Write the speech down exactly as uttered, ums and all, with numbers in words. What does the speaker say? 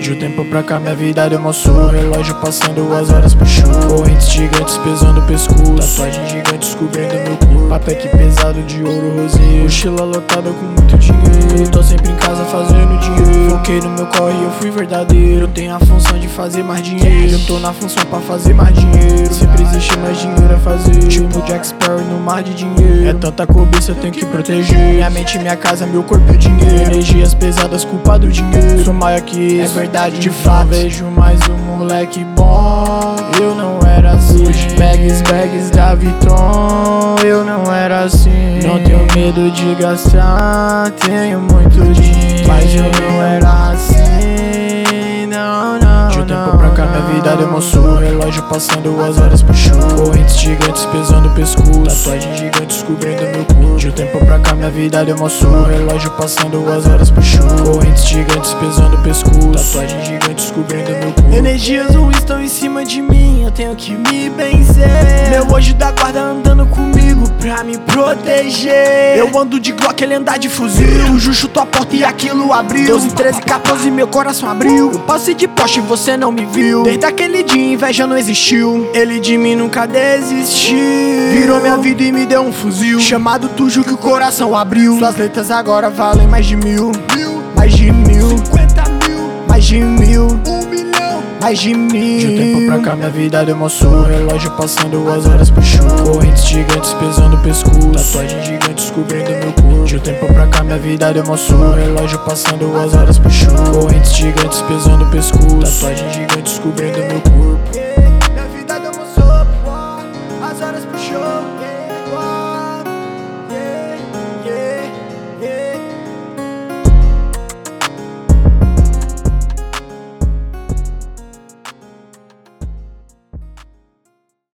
De um tempo pra cá minha vida deu moço. Relógio passando as horas puxou. Correntes gigantes pesando o pescoço. Tatuagem gigante cobrindo meu corpo. Papel que pesado de ouro rosé. Mochila lotada com muito dinheiro. Tô sempre em casa fazendo dinheiro. Foquei no meu corre e eu fui verdadeiro. Eu tenho a função de fazer mais dinheiro. Eu tô na função pra fazer mais dinheiro. Sempre existe mais dinheiro a fazer. Tipo Jack Sparrow no mar de dinheiro. É tanta cobiça eu tenho que proteger. Minha mente, minha casa, meu corpo e dinheiro. Energias pesadas, culpa do dinheiro. Sou maior que isso, é verdade de fato. Vejo mais um moleque bom. Eu não era assim. Bags, bags da Vuitton. Eu não era assim. Não tenho medo de gastar. Tenho muito dinheiro, mas eu não era assim. Não, não. De um tempo pra cá minha vida deu moço. Relógio passando as horas puxou. Correntes gigantes pesando o pescoço. Tatuagens gigantes cobrindo meu corpo. De um tempo pra cá minha vida deu moço. Relógio passando as horas puxou. Correntes gigantes pesando o pescoço. Tatuagens gigantes cobrindo meu corpo. Energias ruins estão em cima de mim. Eu tenho que me benzer. Meu anjo da guarda andando comigo pra me proteger. Eu ando de Glock, ele anda de fuzil. O Ju chutou a porta e aquilo abriu. Doze, treze, quatorze, meu coração abriu. Eu passei de Porsche e você não me viu. Desde aquele dia inveja não existiu. Ele de mim nunca desistiu. Virou minha vida e me deu um fuzil. Chamado Tujo que o coração abriu. Suas letras agora valem mais de mil. Mais de mil. Cinquenta mil. Mais de mil. Um milhão. Mais de mil. De um tempo pra cá minha vida deu moço. Relógio passando as horas puxou. Correntes gigantes pesando o pescoço. Tatuagens gigantes cobrindo meu corpo. De um tempo pra cá minha vida deu moço. Relógio passando as horas puxou. Correntes gigantes pesando o pescoço. Tatuagens gigantes cobrindo meu corpo. Minha vida deu moço. As horas puxou.